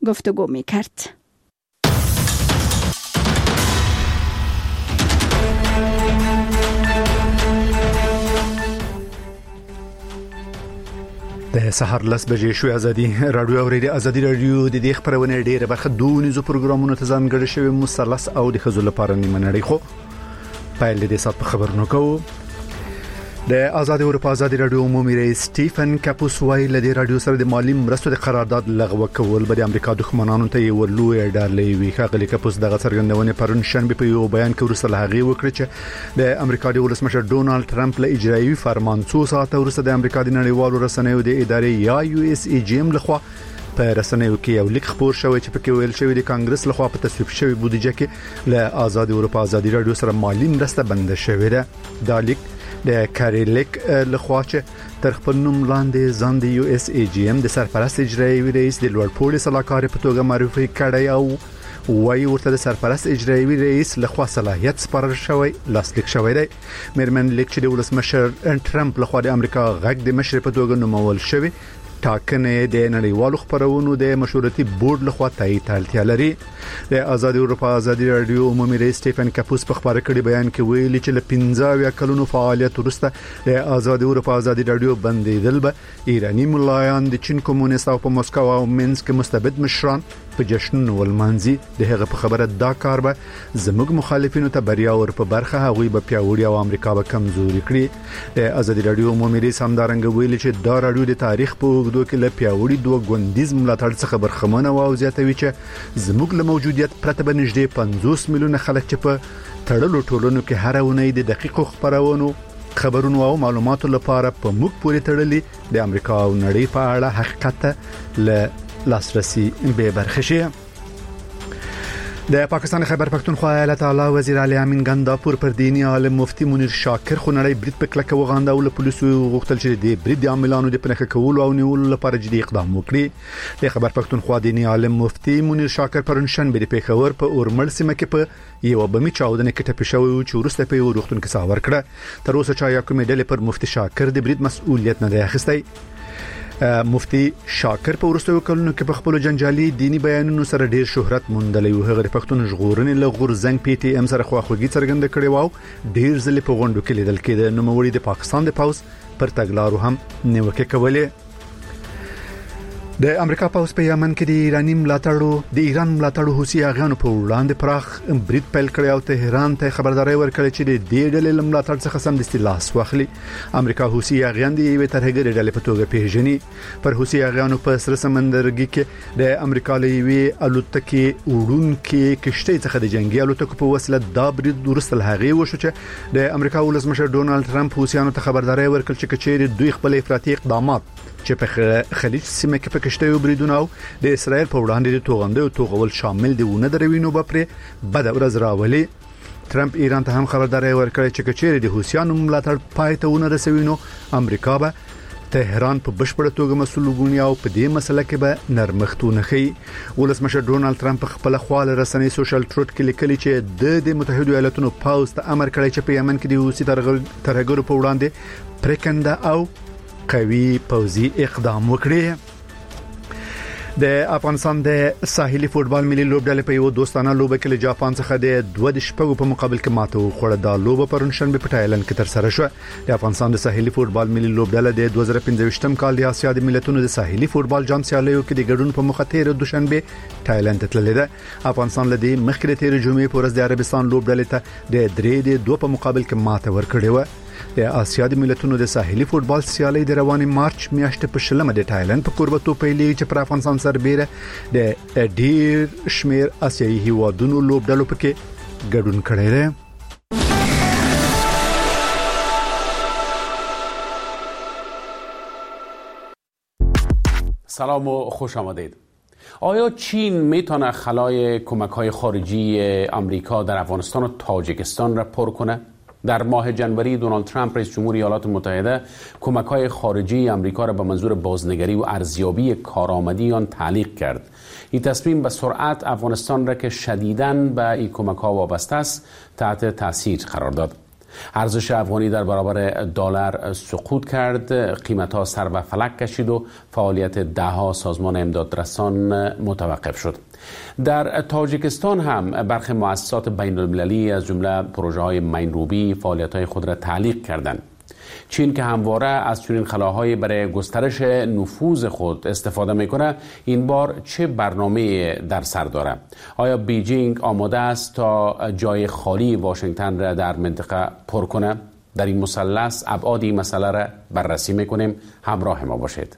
گفتگو می کرد. د سحر 10 بجې شو ازادي رادیو اوریدي ازادي رادیو د دې خبرونه ډیره برخه دونیزو پروګرامونو ته ځانګړي شوی مثلث او د خزو لپاره نیمه نړۍ خو پایل دې سات خبرونه کوو. د آزاد اروپا آزادي رادیو عمومي رئیس سټیفن کاپوس وایي لدې رادیو سره د مالی مرستو د قرارداد لغوه کول به د امریکا دښمنانو ته یو لوی ډالۍ وي. ښاغلي کاپوس دغه څرګندونه پرون شنبه په یو بیان کې ورسره هغه وکړه چې د امریکا د ولسمشر ډونالد ټرمپ له اجرایي فرمان څو ساعته وروسته د امریکا د نړیوالو رسنیو د ادارې یا یو اس ای جی ام لخوا په رسنیو کې یو لیک خبر شوی چې پکې ویل شوی د کانګرس لخوا په تصویب شوی بودیجه کې له آزاد اروپا آزادي رادیو سره مالی مرسته بند شوی ده. دا لیک د کاریلیک لخوا چې تر خپل نوم لاندې ځان د یو اس ای جی ام د سرپرست اجرایي رئیس د لوړ پوړي صلاحکار په توګه معرفي کړی او وایي ورته د سرپرست اجرایي رئیس لخوا صلاحیت سپارل شوی لاسلیک شوی دی. مېرمن لیک چې د ولسمشر ټرمپ لخوا د امریکا غږ د مشر په توګه نومول شوی ټاکنې د نړیوالو خبرونو د مشورتي بورډ لخوا تایید اړتیا لري. د آزاد اروپا آزادي رادیو عمومي رئیس سټیفن کاپوس په خبره کړي بیان کې ویلي چې له 15 کلونو فعالیت وروسته د آزاد اروپا آزادي رادیو بندیدل به ایرانی ملایان د چین کمونیست او په مسکو او مینسک مستبد مشران په جشن ولمانځي. د هغه په خبره دا کار به زموږ مخالفینو ته بریا ور په برخه هغوی به پیاوړي او امریکا به کمزوري کړي. د آزادي رادیو عمومي رئیس همدارنګه ویلي چې دا رادیو د تاریخ په اوږدو کې له پیاوړي دوه ګوندیز ملاتړ څخه برخمنه او زیاتوي چې زموږ له موجودیت پرته به نږدې 50 میلیونه خلک چې په تړلو ټولنو کې هر اونۍ د دقیقو خبرونو او معلوماتو لپاره په موږ پورې تړلي د امریکا او نړۍ په اړه حقیقت له لاسرسي به برخه شي. د پاکستان خیبر پختونخوا ایالت اعلی وزیر علي امین ګنداپور پر دینی عالم مفتی منیر شاکر خونړی برید په کلکه وغاندا او پولیسو غوښتل چې د برید عاملانو د پنهخه کول او نیول لپاره جدي اقدام وکړي. د خیبر پختونخوا دینی عالم مفتی منیر شاکر پرون شنبه د پیښور په اورمل سیمه کې په یو بمي چاودنه کې ټپي شوی چې ورسته په یو روغتون کې ساور کړه. تر اوسه چا یا کومې ډلې پر مفتی شاکر د برید مسؤلیت نه دی اخیستی. مفتی شاکر په ورستو کلونو کې په خپل جنجالي دینی بیانونو سره ډیر شهرت موندلی او هغه پښتون ژغورنې له غورزنګ پی ټی ام سره خواخوږي څرګنده کړې و. ډیر ځلې په غونډو کې لیدل کېده. نو موري د پاکستان د پاوس پر تګلارو هم نیوکه کولې. د امریکا پاوس په یمن کې د ایران ملاتړو حوثي اغیانو په وړاندې پراخ برید پیل کړی او تهران ته خبرداري ورکړه چې د دې ډلې ملاتړ څخه سمدستي لاس واخلي. امریکا حوثي اغیان د یوې ترهګرې ډلې په توګه پیژني. پر حوثي اغیانو په سر سمندرګي کې د امریکا له یوې الوتکې وړونکې کشتۍ څخه د جنگي الوتکو په وسیله دا برید ورسره هغه وشو چې د امریکا ولسمشر ډونالد ټرمپ حوثیانو ته خبرداري ورکړه چې کچېر دوی خپل افراطي اقدامات چې په خلیج سیمه کې په کشته بریدونه او د اسرائیل په وړاندې د توغندې او توغول شامل دی ونه دروینو به پر بد ورځ راولي. ټرمپ ایران ته هم خبرداري ورکړه چې کچېر د حوثیانو ملاتړ پای ته ونه رسوي نو امریکا به تهران په بشپړه توګه مسؤل وګڼي او په دې مسله کې به نرمښتونه کوي. ولسمشر ډونالد ټرمپ خپل خپل رسنۍ سوشل ټروټ کې لیکلي چې د متحده ایالاتونو پاوس ته امر کړی چې په یمن کې د حوثي ترهګرو په وړاندې پریکنده او قوي پوځي اقدام وکړي. د افغانستان د ساحلي فوتبال ملي لوبډلې په یو دوستانه لوبه کې له جاپان څخه د 2 شپږو په مقابل کې ماته وخوړه. دا لوبه پرون شنبه په تایلند کې تر سره شو. د افغانستان د ساحلي فوتبال ملي لوبډلې د 2015م کال د اسیا د ملتونو د ساحلي فوتبال جام سیالیو کې د ګډون په مخه تیر دوشنبه تایلند ته تللی ده. افغانستان له دې مخکې تیر جمعې په ورځ د عربستان لوبډلې ته د 3-2 په مقابل کې ماته ورکړې و. د اسیا د ملتونو د ساحلي فوتبال سیالي د رواني مارچ میاشتې په شلمه د تایلند په کوربتو پیلې چې پر افغانستان سربېره د ډیر شمیر اسیایي هیوادونو لوبډلو پکې ګډون کړی دی. سلام و خوش آمدید. آیا چین میتونه خلای کمک‌های خارجی آمریکا در افغانستان و تاجیکستان را پر کنه؟ در ماه جنوری دونالد ترامپ رئیس جمهور ایالات متحده کمک‌های خارجی آمریکا را به منظور بازنگری و ارزیابی کارآمدی آن تعلیق کرد. این تصمیم به سرعت افغانستان را که شدیداً به این کمک‌ها وابسته است تحت تاثیر قرار داد. ارزش افغانی در برابر دلار سقوط کرد، قیمت‌ها سر به فلک کشید و فعالیت ده‌ها سازمان امدادرسان متوقف شد. در تاجیکستان هم برخی مؤسسات بین‌المللی از جمله پروژه‌های مین‌روبی فعالیت‌های خود را تعلیق کردند. چین که همواره از چنین خلاهایی برای گسترش نفوذ خود استفاده میکنه، این بار چه برنامه در سر داره؟ آیا بیجینگ آماده است تا جای خالی واشنگتن را در منطقه پر کنه؟ در این مثلث ابعاد این مسئله را بررسی میکنیم. همراه ما باشید.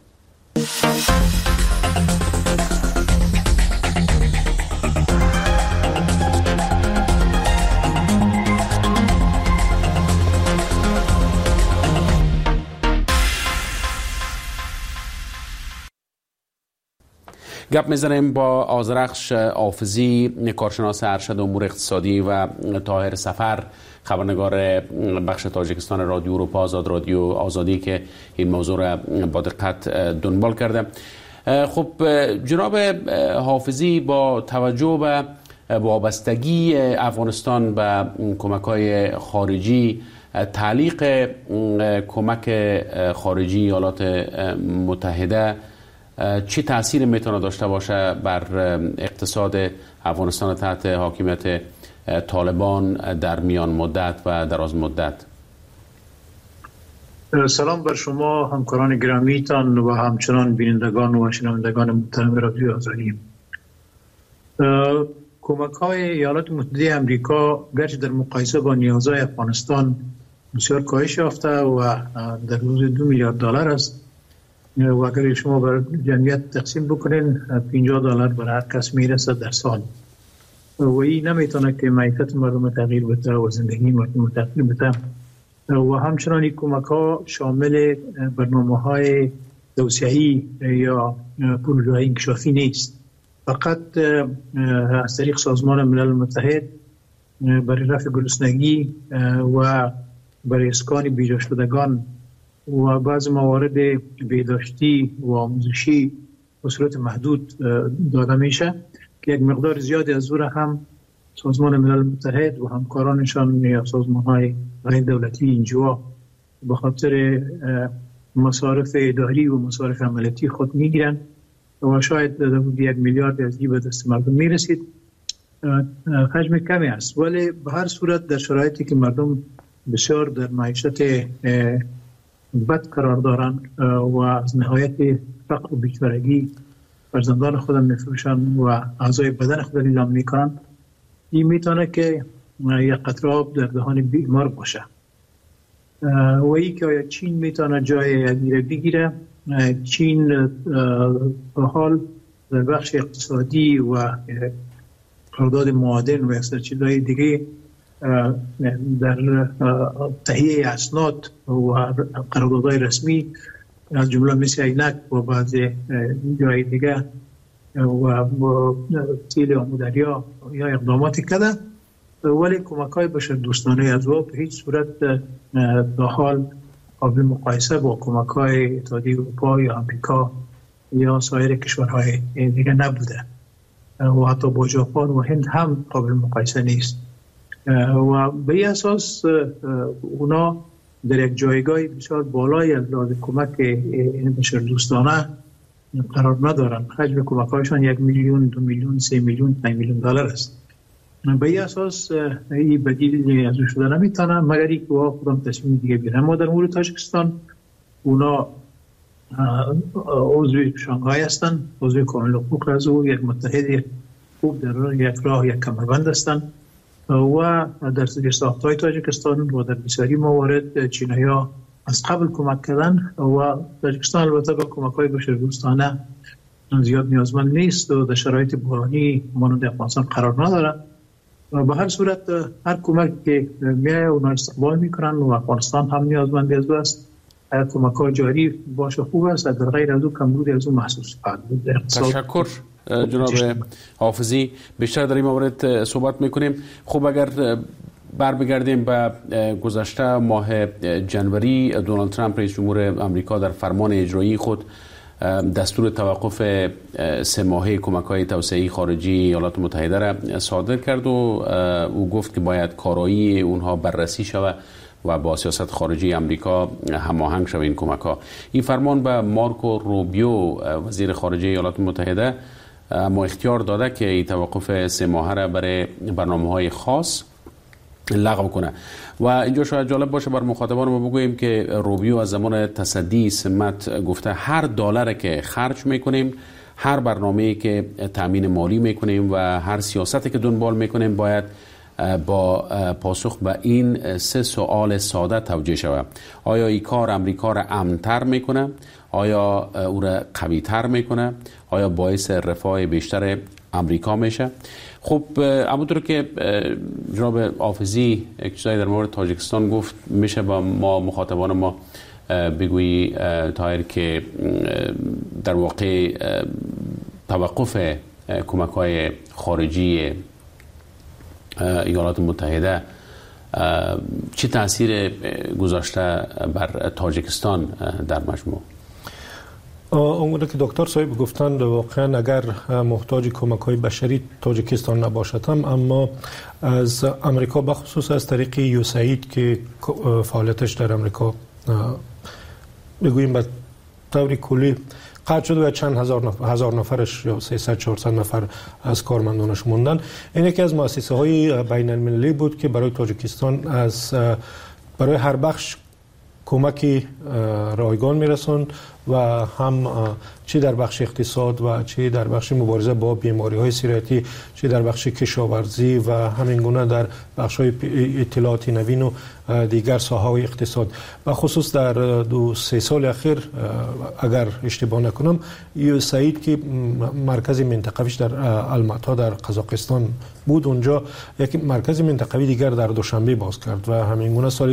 گپ میزنیم با آذرخش حافظی، کارشناس ارشد امور اقتصادی، و طاهر سفر، خبرنگار بخش تاجیکستان رادیو اروپا آزاد، رادیو آزادی، که این موضوع را با دقت دنبال کرده. خب جناب حافظی، با توجه به وابستگی افغانستان به کمک‌های خارجی، تعلیق کمک خارجی ایالات متحده چه تأثیر میتونه داشته باشه بر اقتصاد افغانستان تحت حاکمیت طالبان در میان مدت و دراز مدت؟ سلام بر شما همکاران گرامیتان و همچنان بینندگان و شنوندگان محترم رادیو آزادی. کمک‌های ایالات متحده آمریکا گرچه در مقایسه با نیازهای افغانستان بسیار کاهش یافته و در حدود $2 میلیارد است، و اگر شما بر جمعیت تقسیم بکنین $50 برای هر کس میرسه در سال، و این نمیتونه که معیشت مردم تغییر بده و زندگی مردم تغییر بده. و همچنان این کمک ها شامل برنامه‌های توسعه‌ای یا پروژه‌های انکشافی نیست، فقط از طریق سازمان ملل متحد برای رفع گرسنگی و برای اسکان بیجا شدگان و بعض موارد بهداشتی و آموزشی به صورت محدود داده میشه که یک مقدار زیادی از او هم سازمان ملل متحد و همکارانشان یا سازمان‌های غیر دولتی اینجا به خاطر مصارف اداری و مصارف عملیاتی خود میگیرن و شاید در حدود 1 میلیارد از جیب دست مردم میرسید. حجم کمی است، ولی به هر صورت در شرایطی که مردم بسیار در معیشت بد قرار دارند و از نهایت فقر و بیچارگی فرزندان خودم میفروشند و اعضای بدن خود نیلام میکنند، این میتونه که یک قطره آب در دهان بیمار باشه. و ای که آیا چین میتونه جای اگیره بگیره؟ چین به حال در بخش اقتصادی و قرارداد معادن و اکثر چیزهای دیگه در تهیه اسناد و قراردادهای رسمی از جمله مثل عینک و بعض جای دیگه و تیل آمودریا یا اقداماتی کرده، ولی کمک‌های بشردوستانه از او به هیچ صورت در حال قابل مقایسه با کمک‌های اتحادیه اروپا یا آمریکا یا سایر کشورهای دیگه نبوده و حتی با ژاپن و هند هم قابل مقایسه نیست. و به این اساس اونا در یک جایگاه بسیار بالای از لحاظ کمک بشردوستانه قرار ندارن. حجم کمک‌هایشان 1 میلیون، 2 میلیون، 3 میلیون، 5 میلیون دلار است. به این اساس این بدیل از شده نمیتونه مگر اینکه خودم تصمیم دیگه بگیرن. ما در مورد تاجیکستان اونا عضو شانگهای هستن، عضو کامل حقوق از او یک متحد خوب در یک راه یک کمربند هستند و در ساخت‌های تاجیکستان و در بسیاری موارد چینایی‌ها از قبل کمک کردن و تاجیکستان البته با کمک‌های بشردوستانه زیاد نیازمند نیست و در شرایط بحرانی مانند افغانستان قرار نداره. و به هر صورت هر کمک که میایه اونا استقبال میکنن و افغانستان هم نیازمند از او است. کمک‌ها جاری باشه خوب است، در غیر از او کمبودی از او محسوس خواهد بود. تشکر جناب حافظی، بیشتر در این مورد صحبت میکنیم. خب اگر برگردیم به گذشته ماه جنوری، دونالد ترامپ رئیس جمهور آمریکا در فرمان اجرایی خود دستور توقف 3 ماهه کمک‌های توسعه‌ای خارجی ایالات متحده را صادر کرد و او گفت که باید کارایی اونها بررسی شود و با سیاست خارجی امریکا هماهنگ شود این کمک ها. این فرمان به مارکو روبیو وزیر خارجه ایالات متحده ما اختیار داده که این توقف 3 ماهه را برای برنامه‌های خاص لغو کنه. و اینجا شاید جالب باشه بر مخاطبان ما بگوییم که روبیو از زمان تصدی سمت گفته هر دلاری که خرج میکنیم، هر برنامه‌ای که تامین مالی میکنیم و هر سیاستی که دنبال میکنیم باید با پاسخ به این 3 سوال ساده توجیه شود. آیا این کار امریکا را امن‌تر میکنه؟ آیا او را قوی‌تر میکنه؟ آیا باعث رفاه بیشتر امریکا میشه؟ خب همونطور که جناب حافظی یک چیزایی در مورد تاجیکستان گفت، میشه با ما مخاطبان ما بگویی تایر که در واقع توقف کمک‌های خارجی ایالات متحده چه تاثیر گذاشته بر تاجیکستان در مجموع؟ اونگونه که دکتر صاحب گفتند واقعا اگر محتاج کمک‌های بشری تاجیکستان نباشد هم، اما از امریکا بخصوص از طریق یوساید که فعالیتش در امریکا بگوییم به طور کلی قطع شده و چند هزار نفرش یا 300-400 نفر از کارمندانش موندن. این یکی از مؤسسه‌های بین المللی بود که برای تاجیکستان برای هر بخش کمکی رایگان میرسوند و هم چه در بخش اقتصاد و چه در بخش مبارزه با بیماری‌های سیرتی، چه در بخش کشاورزی و همین گونه در بخش‌های اطلاعات نوین و دیگر ساحه‌های اقتصاد. و خصوص در 2-3 سال اخیر اگر اشتباه نکنم یوساید که مرکز منطقویش در الماتا در قزاقستان بود، اونجا یک مرکز منطقوی دیگر در دوشنبه باز کرد و همین گونه سال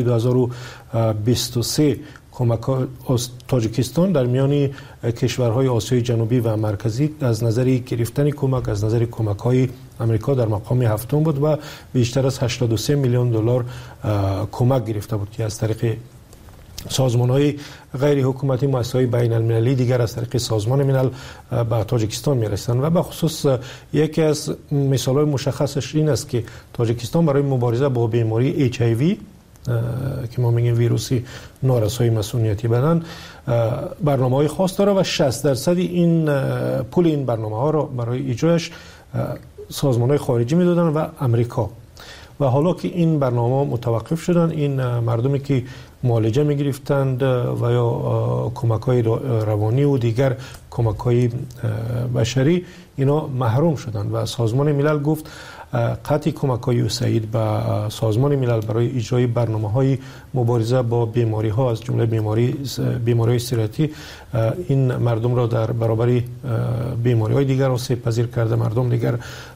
2023 کمک تاجیکستان در میان کشورهای آسیای جنوبی و مرکزی از نظر گرفتن کمک، از نظر کمک‌های امریکا در مقام 7 بود و بیشتر از 83 میلیون دلار کمک گرفته بود که از طریق سازمان‌های غیر حکومتی، مؤسسه‌های بین المللی دیگر از طریق سازمان ملل به تاجیکستان می‌رسند. و به خصوص یکی از مثال‌های مشخصش این است که تاجیکستان برای مبارزه با بیماری HIV که ما میگیم ویروسی نارسایی مسئولیتی بدن برنامه‌های خاص داره و 60% این پول این برنامه‌ها را برای اجرایش سازمان‌های خارجی میدادن و امریکا. و حالا که این برنامه متوقف شدن، این مردمی که معالجه می‌گرفتند و یا کمک‌های روانی و دیگر کمک‌های بشری اینا محروم شدند و سازمان ملل گفت قطع کمک‌های یوساید به سازمان ملل برای اجرای برنامه‌های مبارزه با بیماری‌ها از جمله بیماری‌های سیرتی این مردم را در برابر بیماری‌های دیگر آسیب پذیر کرده. مردم دیگر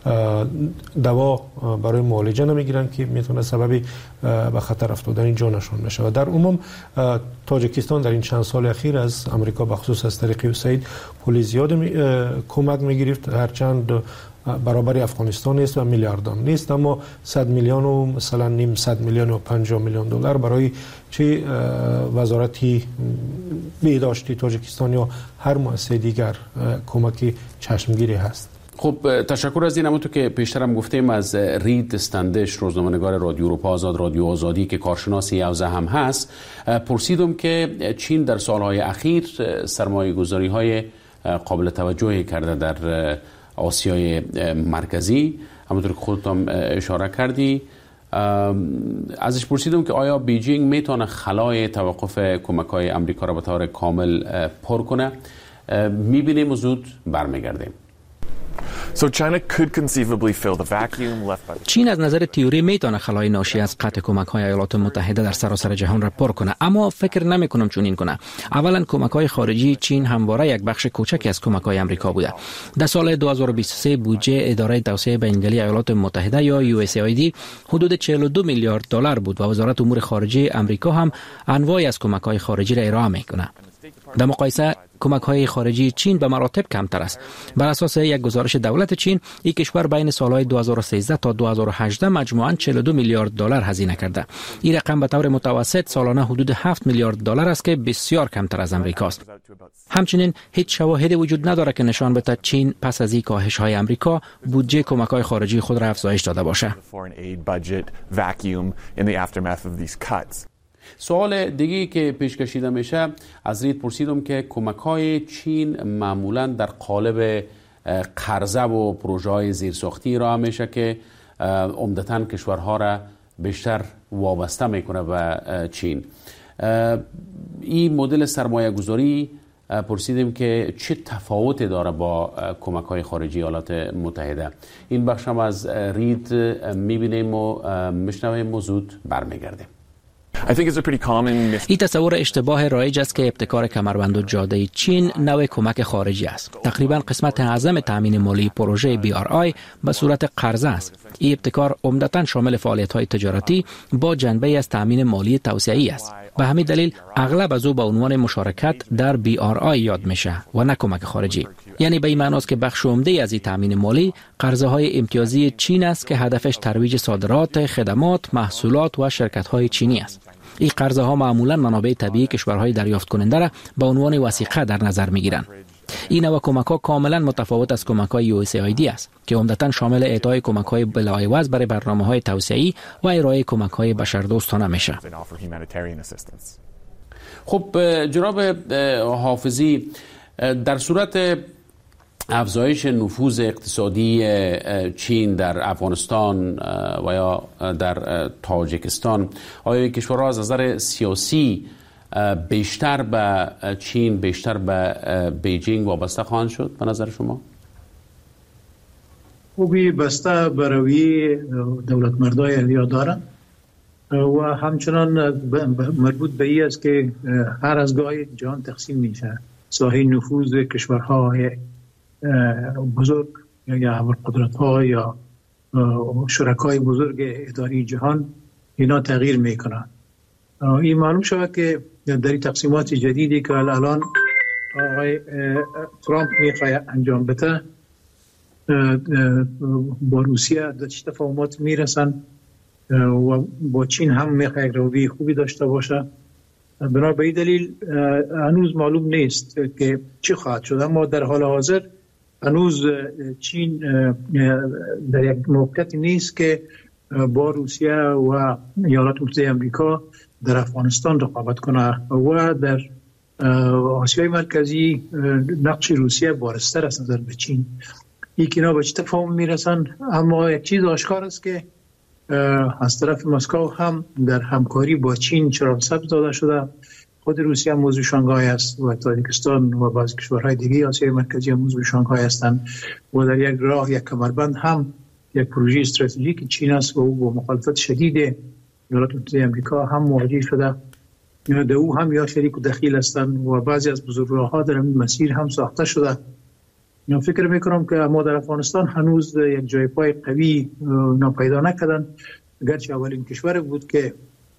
دوا برای معالجه نمی‌گیرند که میتونه سبب به خطر افتادن جانشان بشه. و در عموم تاجیکستان در این چند سال اخیر از امریکا بخصوص از طریق یوساید پول زیاد کمک می‌گرفت، هرچند برابر افغانستان نیست و میلیاردان نیست، اما 100 میلیون و مثلا نیم 100 میلیون و 50 میلیون دلار برای چه وزارتی بهداشتی تاجیکستان یا هر مؤسسه دیگر کمکی چشمگیری هست. خب تشکر از این. همونطور که پیشترم گفتیم از رید استندش، روزنامه‌نگار رادیو اروپا آزاد، رادیو آزادی که کارشناس یوزه هم هست، پرسیدم که چین در سالهای اخیر سرمایه‌گذاری‌های قابل توجهی کرده در آسیای مرکزی، همونطور که خودتون اشاره کردی. ازش پرسیدم که آیا بیجینگ میتونه خلای توقف کمک‌های امریکا را به طور کامل پر کنه؟ میبینیم و زود برمیگردیم. چین از نظر تئوری میتونه خلای ناشی از قطع کمک‌های ایالات متحده در سراسر جهان را پر کنه، اما فکر نمی‌کنم چنین کنه. اولا کمک‌های خارجی چین همواره یک بخش کوچکی از کمک‌های امریکا بوده. در سال 2023 بودجه اداره توسعه بین‌المللی ایالات متحده یا USAID حدود 42 میلیارد دلار بود و وزارت امور خارجه امریکا هم انواعی از کمک‌های خارجی را ارائه می‌کنه. در مقایسه کمک‌های خارجی چین به مراتب کمتر است. بر اساس یک گزارش دولت چین، این کشور بین سالهای 2013 تا 2018 مجموعاً 42 میلیارد دلار هزینه کرده. این رقم به طور متوسط سالانه حدود 7 میلیارد دلار است که بسیار کمتر از امریکا است. همچنین هیچ شواهدی وجود ندارد که نشان بده چین پس از این کاهش‌های امریکا بودجه کمک‌های خارجی خود را افزایش داده باشه. سوال دیگه که پیش کشیده میشه از رید پرسیدم که کمک‌های چین معمولاً در قالب قرضه و پروژه‌های زیرساختی ارائه میشه که عمدتاً کشورها را بیشتر وابسته میکنه به چین. این مدل سرمایه گذاری پرسیدیم که چه تفاوتی داره با کمک‌های خارجی ایالات متحده. این بخش هم از رید میبینیم و میشنویم و زود برمیگردیم. این تصور اشتباه رایج است که ابتکار کمربند و جاده چین نوع کمک خارجی است. تقریبا قسمت اعظم تامین مالی پروژه BRI به صورت قرضه است. این ابتکار عمدتاً شامل فعالیت‌های تجارتی با جنبه از تامین مالی توسعه‌ای است. به همین دلیل اغلب از او به عنوان مشارکت در BRI یاد میشه و نه کمک خارجی. یعنی به این معنی است که بخش عمده از این تامین مالی قرضه‌های امتیازی چین است که هدفش ترویج صادرات، خدمات، محصولات و شرکت‌های چینی است. این قرضه‌ها معمولاً منابع طبیعی کشورهای دریافت کننده را به عنوان وثیقه در نظر می‌گیرند. این نوع کمک‌ها کاملاً متفاوت از کمک‌های USAID است که عمدتاً شامل اعطای کمک‌های بلاعوض برای برنامه‌های توسعه‌ای و ارائه کمک‌های بشردوستانه میشه. خب جناب حافظی، در صورت افزایش نفوذ اقتصادی چین در افغانستان و یا در تاجیکستان، آیا کشورها از نظر سیاسی بیشتر به چین، بیشتر به بیجینگ وابسته خواهند شد به نظر شما؟ خوبی بسته برای دولت مردای اهلیه دارند و همچنان مربوط به این است که هر از گاهی جهان تقسیم میشه. ساحه نفوذ کشورهای بزرگ یا ابرقدرت‌ها یا شرکای بزرگ اداری جهان اینا تغییر میکنن. این معلوم شود که در تقسیمات جدیدی که الان آقای ترامپ میخواد انجام بده با روسیه در چه تفاهمات میرسن و با چین هم میخواد یک روابط خوبی داشته باشه. بنا به این دلیل هنوز معلوم نیست که چی خواهد شد، اما در حال حاضر هنوز چین در یک موقعیتی نیست که با روسیه و ایالات متحده آمریکا در افغانستان رقابت کنه و در آسیای مرکزی نقش روسیه بارزتر است نظر به چین. اینا به چه تفاهم میرسن، اما یک چیز آشکار است که از طرف مسکو هم در همکاری با چین چراغ سبز داده شده. خود روسیه هم موضوع شانگهای است و تاجیکستان و بعضی کشورهای دیگه آسیای مرکزی هم موضوع شانگهای هستند و در یک راه یک کمربند هم یک پروژه استراتژیک چین است و او با مخالفت شدید ایالات متحده آمریکا هم مواجه شده. در او هم یا شریک و دخیل هستند و بعضی از بزرگراه‌ها در این مسیر هم ساخته شده. فکر میکنم که ما در افغانستان هنوز یک جای پای قوی ناپیدا نکردن، گرچه اولین کشور بود که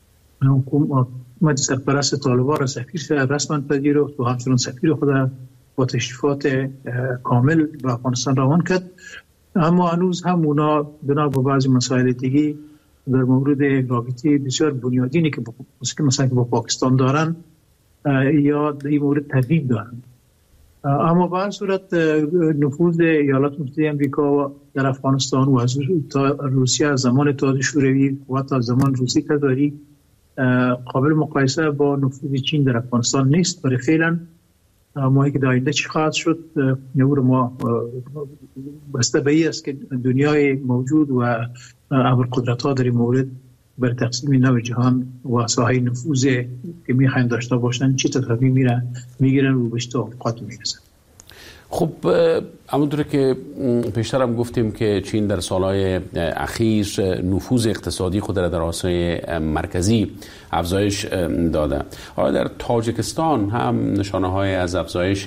حکومت سرپرست طالبان را سفیر رسما پذیرفت و همچنان سفیر خود با تشریفات کامل به افغانستان روان کرد، اما هنوز هم اونا بنا به بعضی مسائل دیگه در مورد رابطه بسیار بنیادینی که مثلا با پاکستان دارن یا در این مورد تردید دارن. اما به هر صورت نفوذ ایالات متحده آمریکا در افغانستان و از روسیه از زمان اتحاد شوروی و تا زمان روسی تزاری قابل مقایسه با نفوذ چین در افغانستان نیست. برای فعلا ما که در آینده چی خواهد شد نور ما بسته به این است که دنیای موجود و ابرقدرت‌ها در این مورد بر تقسیم نو جهان و ساحه نفوذ که میخواین داشته باشن چی تصمیم میگیرن و به چه توافقات میرسن. خب همونطور که پیشتر هم گفتیم که چین در سالهای اخیر نفوذ اقتصادی خود را در آسیای مرکزی افزایش داده. حالا در تاجیکستان هم نشانه‌های از افزایش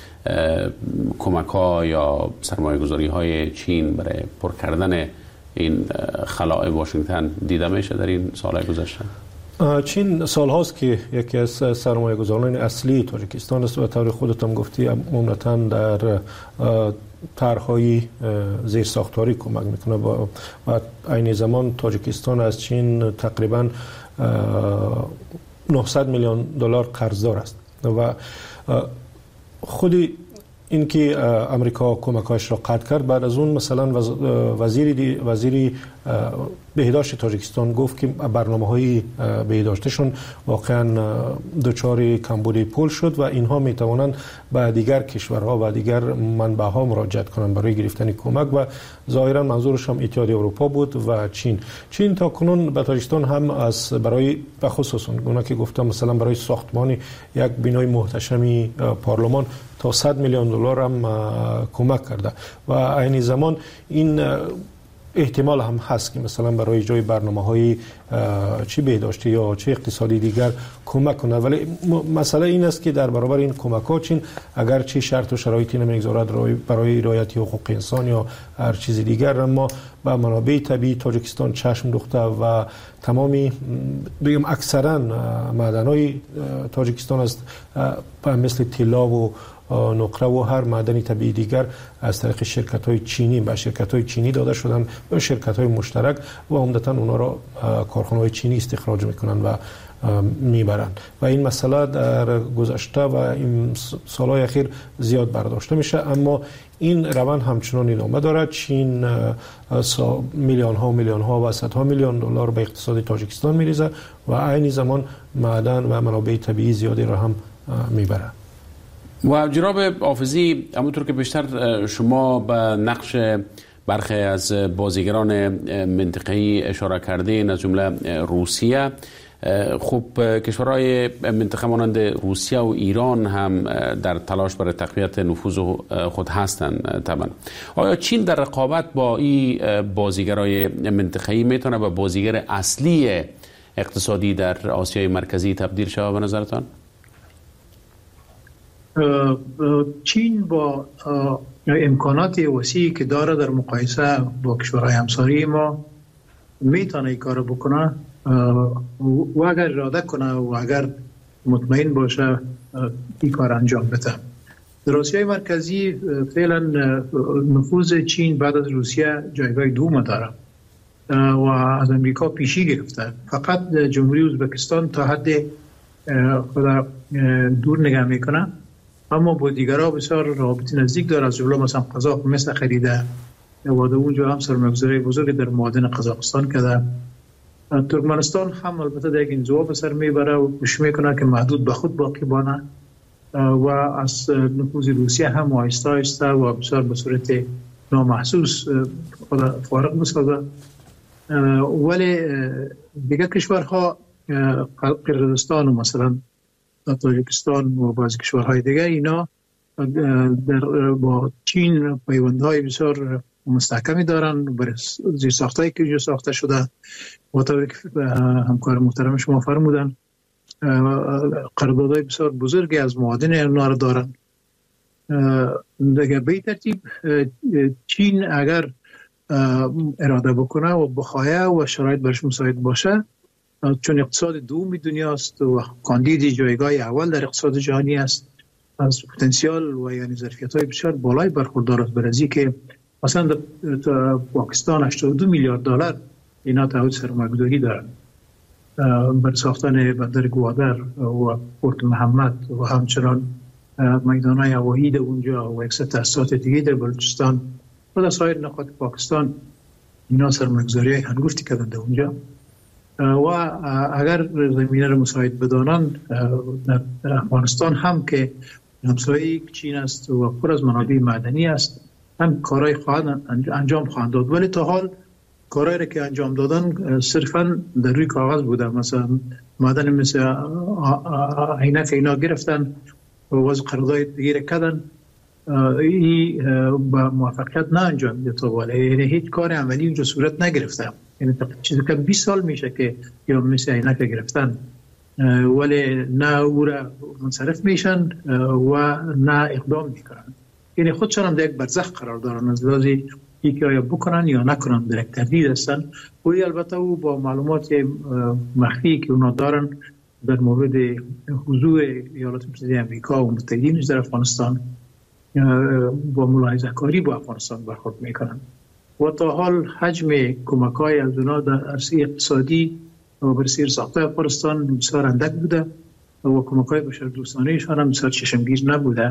کمک‌ها یا سرمایه‌گذاری‌های چین برای پر کردن این خلاء واشنگتن دیده میشه در این سالهای گذشته؟ چین سالهاست که یکی از سرمایه‌گذاران اصلی تاجیکستان است و طور خودت هم گفتی عمدتاً در طرح‌های زیرساختاری کمک میکنه و عین زمان تاجیکستان از چین تقریباً 900 میلیون دلار قرضدار است و خود اینکه امریکا کمک‌هاش را قطع کرد، بعد از اون مثلا وزیر بهداشت تاجیکستان گفت که برنامه‌های بهداشتشون واقعا دچار کمبود پول شد و اینها میتوانند به دیگر کشورها و دیگر منبع‌ها مراجعت کنند برای گرفتن کمک و ظاهرا منظورش هم اتحادیه اروپا بود و چین تا کنون به تاجیکستان هم از برای به خصوص اون که گفتم مثلا برای ساختمان یک بنای محتشمی پارلمان تا 100 میلیون دلار هم کمک کرده و عین زمان این احتمال هم هست که مثلا برای اجرای برنامه‌های چی بهداشتی یا چه اقتصادی دیگر کمک کنه، ولی مسئله این است که در برابر این کمک‌ها چین اگر چه شرط و شرایطی نمیگذارد برای رعایت حقوق انسان یا هر چیز دیگر، اما با منابع طبیعی تاجیکستان چشم دوخته و تمامی بگم اکثرا معدن‌های تاجیکستان است مثل طلا و نقره و هر معدن طبیعی دیگر از طریق شرکت‌های چینی به شرکت‌های چینی داده شدن به شرکت‌های مشترک و عمدتاً اونا را کارخانه‌های چینی استخراج می‌کنند و میبرند و این مسئله در گذشته و این سالهای اخیر زیاد برداشته میشه، اما این روند همچنان ادامه دارد. چین میلیون ها و صدها میلیون دلار به اقتصاد تاجیکستان میریزه و عین زمان معدن و منابع طبیعی زیادی را هم میبره. و جناب حافظی، همونطور که بیشتر شما به نقش برخی از بازیگران منطقه‌ای اشاره کردین از جمله روسیه، خب کشورهای منطقه مانند روسیه و ایران هم در تلاش برای تقویت نفوذ خود هستند. طبعا آیا چین در رقابت با این بازیگرای منطقه‌ای میتونه به بازیگر اصلی اقتصادی در آسیای مرکزی تبدیل شود به نظرتان؟ چین با امکانات وسیعی که داره در مقایسه با کشورهای همسایه ما میتونه این کار بکنه و اگر اراده کنه و اگر مطمئن باشه این کار انجام بده. در آسیای مرکزی فعلا نفوذ چین بعد از روسیه جایگاه دوم داره و از امریکا پیشی گرفته. فقط جمهوری ازبکستان تا حد خود دور نگاه میکنه، اما با دیگرها بسیار رابطه نزدیک داره. از جمله مثلا قزاق مثل خریده و در اونجا هم سرمایه‌گذاری بزرگ در معادن قزاقستان کرده. ترکمنستان هم البته در یک انزوا به سر میبره و کوشش میکنه که محدود به خود باقی بانه و از نفوذ روسیه هم آهسته آهسته و بسیار به صورت نامحسوس خود فارغ بسازه. ولی دیگر کشورها قرقیزستان و مثلا تاجیکستان و بعضی کشورهای دیگه اینا با چین پیوندهای بسیار مستحکمی دارن برای زیرساختایی که جو ساخته شده و طوری که همکار محترم شما فرمودن قراردادهای بسیار بزرگی از معادن اونا رو دارن. دیگه به ترتیب چین اگر اراده بکنه و بخواه و شرایط برش مساعد باشه، چون اقتصاد دوم دنیاست و کاندید جایگاه اول در اقتصاد جهانی است، از پتانسیل و یعنی ظرفیت‌های بسیار بالای برخوردار است. برای که مثلا در پاکستان 82 میلیارد دلار اینا تعهد سرمایه‌گذاری دارن بر ساختن بندر گوادر و پورت محمد و همچنان میدان‌های هوایی در اونجا و یک سری تأسیسات دیگه در بلوچستان و در سایر نقاط پاکستان اینا سرمایه‌گذاری هنگفتی کردن در اونجا و اگر زمینه رو مساعد بدانند در افغانستان هم که همسایه چین است و پر از منابع معدنی است هم کارهای انجام خواهند داد. ولی تا حال کارهایی که انجام دادن صرفا در روی کاغذ بوده. مثلا معدن مثل عینک اینا گرفتن و وضع قرارداد دیگه کردن، این با موفقیت نه انجام میده تا بالا، یعنی هیچ کار عملی اونجا صورت نگرفته. یعنی چیزی که 20 سال میشه که یا مثل عینک گرفتن ولی نه او را منصرف میشن و نه اقدام میکنن. یعنی خودشان هم در یک برزخ قرار دارن از لحاظی یکی آیا بکنن یا نکنن، در یک تردید هستن. و البته او با معلومات مخفی که اونا دارن در مورد حضور ایالات متحده آمریکا و متحدینش در افغانستان با ملاحظه کاری با افغانستان برخورد میکنن و تا حال حجم کمک‌های از اونا در عرصه اقتصادی و برای ساخته افغانستان بسیار اندک بوده و کمک‌های بشردوستانه‌شان هم بسیار چشمگیر نبوده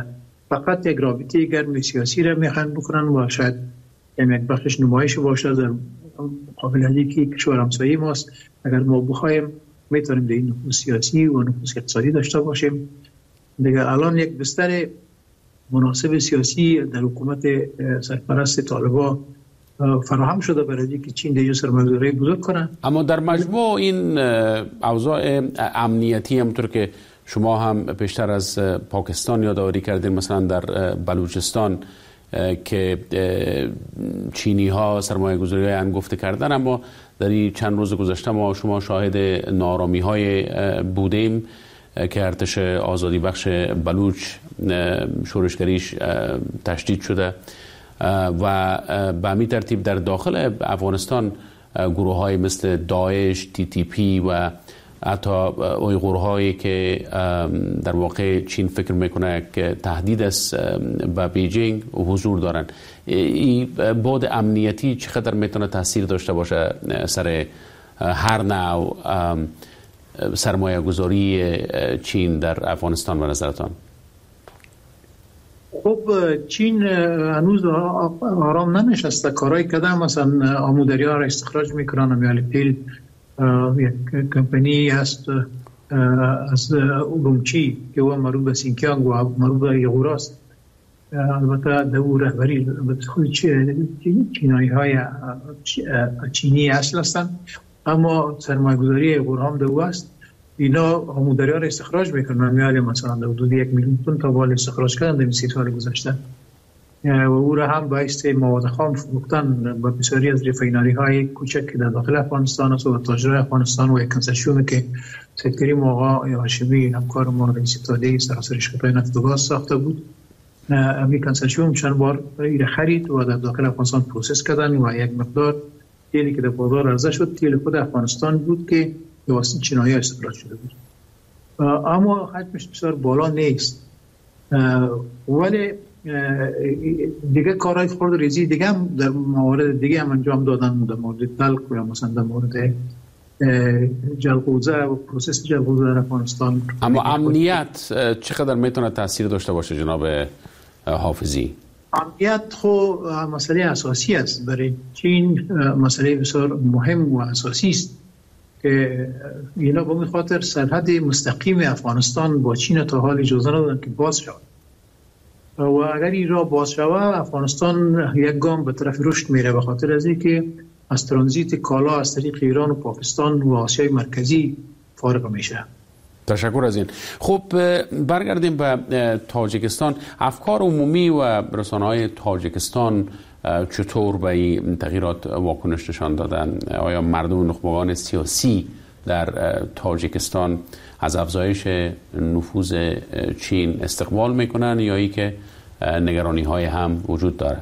فقط یک رابطه گرم سیاسی را میخوان بکنن و شاید یک بخشش نمایش باشه در مقابل اینکه کشور همسایه ماست. اگر ما بخوایم میتونیم در این نفوذ سیاسی و نفوذ اقتصادی داشته باشیم. دیگه الان یک بستر مناسب سیاسی در حکومت سرپرست طالبان فراهم شده برای اینکه چین دیگه سرمایه‌گذاری بزرگ کنه. اما در مجموع این اوضاع امنیتی همونطور که شما هم پیشتر از پاکستان یادآوری کردین، مثلا در بلوچستان که چینی ها سرمایه گذاری های انگفته کردن، اما در این چند روز گذشته ما شما شاهد نارامی های بودیم که ارتش آزادی بخش بلوچ شورشگریش تشدید شده و به همین ترتیب در داخل افغانستان گروه های مثل داعش، TTP و حتی اویغور هایی که در واقع چین فکر میکنه که تهدید است به بیجینگ حضور دارن. این بعد امنیتی چقدر میتونه تاثیر داشته باشه سر هر نوع سرمایه گذاری چین در افغانستان به نظرتان؟ خب چین هنوز آرام ننشسته، کارهای کردن، مثلا آمودریا را استخراج میکنن. امیال پیل یک کمپانی هست از اورومچی که او مربوط به سینکیانگ و مربوط به ایغور است. البته در او رهبری خود چینایی های چینی اصل هستند، اما سرمایه گذاری ایغور هم در او است. اینا آمودریا را استخراج میکنن. امیال مثلا در حدود 1 میلیون تن تا بال استخراج کردن در 30 سال گذشته و او را هم باعث مواد خام فروختن به بسیاری از رفاینری های کوچک که در داخل افغانستان است و تاجرای افغانستان و یک کنسرسیومی که سید کریم آقا هاشمی همکار ما رئیس اتحادیه سراسر شرکت‌های نفت و گاز ساخته بود. امی کنسرسیوم چند بار این خرید و در داخل افغانستان پروسس کردن و یک مقدار تیلی که در بازار عرضه شد تیل خود افغانستان بود که به واسطه چینایی استخراج شده بود، اما حجمش بسیار بالا نیست. ولی دیگه کارهای خرد ریزی دیگه هم در موارد دیگه هم انجام دادن، در مورد تلق یا مثلا در مورد جلغوزه و پروسس جلغوزه در افغانستان. اما امنیت چقدر میتونه تاثیر داشته باشه جناب حافظی؟ امنیت خب مسئله اساسی است برای چین، مسئله بسیار مهم و اساسی است که اینا به خاطر سرحد مستقیم افغانستان با چین تا حال اجازه ندادن که باز شود و اگر این را باز شود افغانستان یک گام به طرف رشد میره، به خاطر از اینکه از ترانزیت کالا از طریق ایران و پاکستان و آسیای مرکزی فارغ میشه. تشکر از این. خب برگردیم به تاجیکستان. افکار عمومی و رسانه‌های تاجیکستان چطور به این تغییرات واکنش نشان دادن؟ آیا مردم نخبگان سیاسی در تاجیکستان از افزایش نفوذ چین استقبال میکنن یا ای که نگرانی های هم وجود داره؟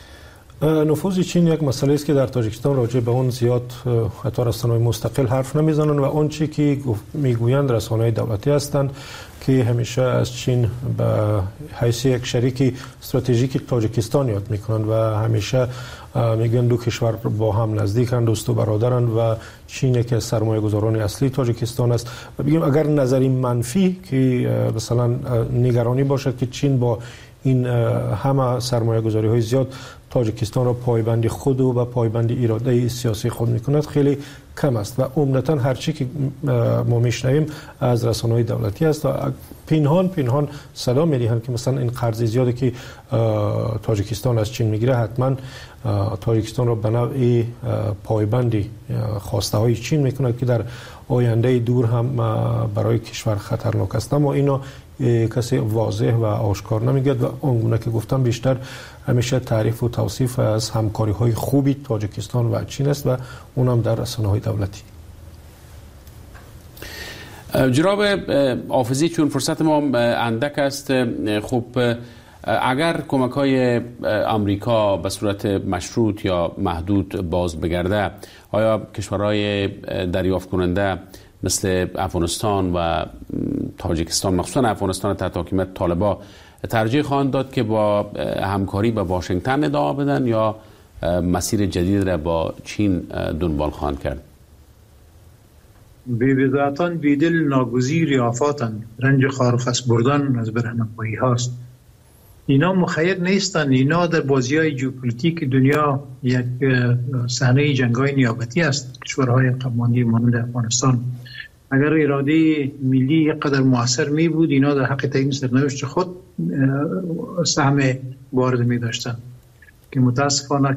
نفوذ چین یک مسئله است که در تاجیکستان راجع به اون زیاد حتی رسانه‌های مستقل حرف نمیزنن و اون چی که میگویند رسانه‌های دولتی هستند که همیشه از چین به حیث یک شریک استراتژیک تاجیکستان یاد میکنند و همیشه میگن دو کشور با هم نزدیکند، دوست و برادرند و چین که سرمایه گذاران اصلی تاجیکستان است. و بگیم اگر نظری منفی که مثلا نگرانی باشد که چین با این همه سرمایه گذاری های زیاد تاجیکستان را پایبند خود و پایبند اراده سیاسی خود میکند خیلی کم است و عمدتاً هر چی که ما میشنویم از رسانه‌های دولتی است و پنهان صدا میدهند که مثلا این قرض زیادی که تاجیکستان از چین میگیره حتما تاجیکستان را به نوعی پایبندی خواسته های چین میکند که در آینده دور هم برای کشور خطرناک است، اما اینا کسی واضح و آشکار نمیگه و اونگونه که گفتم بیشتر همیشه تعریف و توصیف از همکاری های خوبی تاجیکستان و چین است و اونم در رسانه های دولتی. جناب حافظی، چون فرصت ما اندک است، خب اگر کمک های آمریکا به صورت مشروط یا محدود باز بگرده، آیا کشورهای دریافت کننده مثل افغانستان و تاجیکستان، مخصوصا افغانستان تحت حکومت طالبان، ترجیح خواهند داد که با همکاری با واشنگتن ادامه بدن یا مسیر جدید را با چین دنبال خواهند کرد؟ بی‌وضاحتاً بیدل ناگزیر آفاتن، رنج خار و خس بردن از برهنه‌پایی هاست. اینا مخیر نیستن. اینا در بازی‌های ژئوپلیتیک دنیا یک صحنه جنگ‌های نیابتی است. کشورهای قمانی مانند افغانستان اگر اراده ملی قدر موثر می بود، اینا در حق تعیین سرنوشت خود سهم وارد می داشتن که متاسفانه